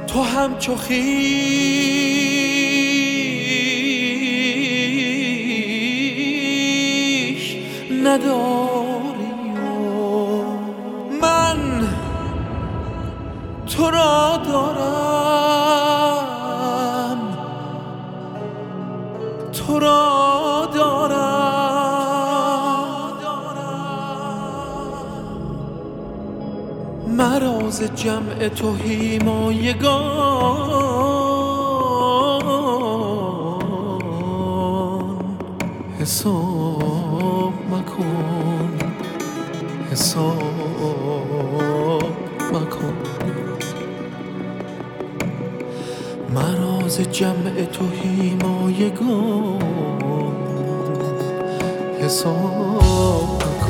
تو همچو خویش نداری و من تو را دارم، تو را دارم. مرا ز جمع تو هیمایگان حساب مکن، حساب مکن. مرا ز جمع تو هیمایگان حساب مکن.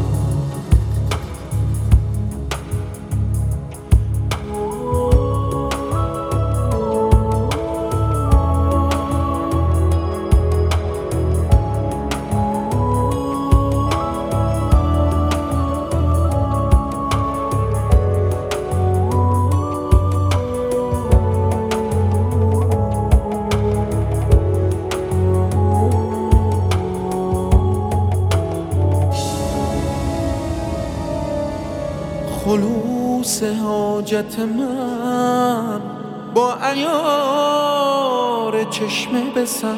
خلوص حاجت من با عیار چشمه بسنج،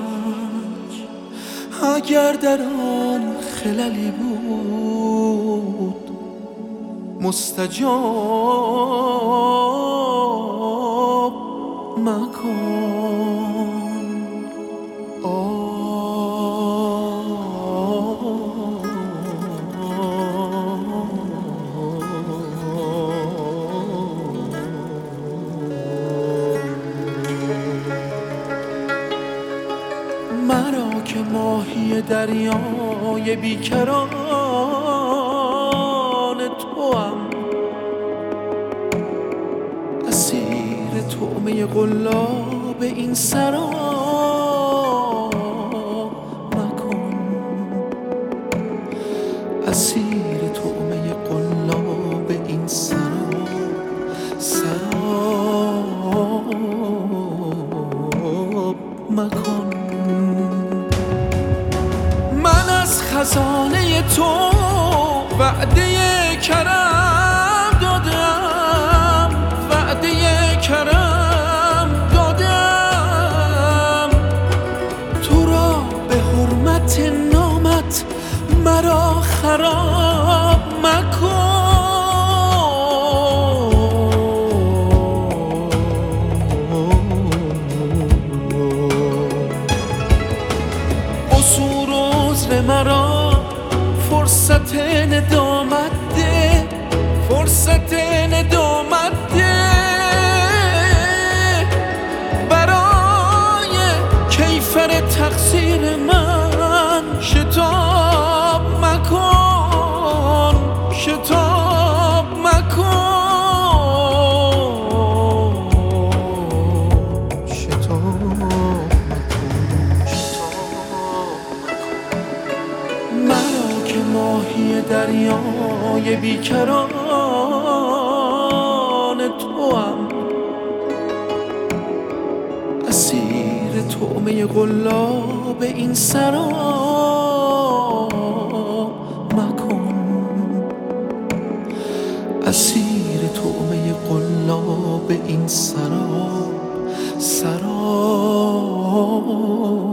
اگر در آن خللی بود مستجاب مکن. مرا که ماهی دریای بیکران توام، اسیر طعمه قلاب این سرا مکن، اسیر طعمه قلاب این سرا مکن. من از خزانه تو وعده کرم دادم، وعده کرم دادم. تو را به حرمت نامت مرا خراب مکن. قصور و عذر مرا فرصت ندامت ده، فرصت ندامت ده. برای کیفر تقصیر من شتاب مکن، شتاب مکن، شتاب ماهی دریای بیکران توام، اسیر طعمه قلاب این سرا مکن، اسیر طعمه قلاب این سرا